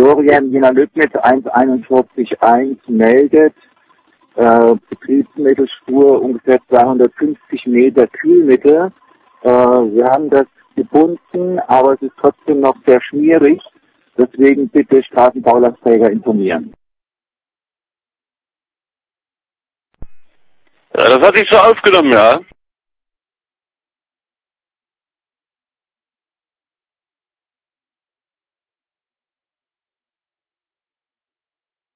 Lorient Jena Lübnitz 141 meldet, Betriebsmittelspur ungefähr 250 Meter Kühlmittel. Wir haben das gebunden, aber es ist trotzdem noch sehr schmierig. Deswegen bitte Straßenbaulastträger informieren. Ja, das hatte ich so aufgenommen, ja.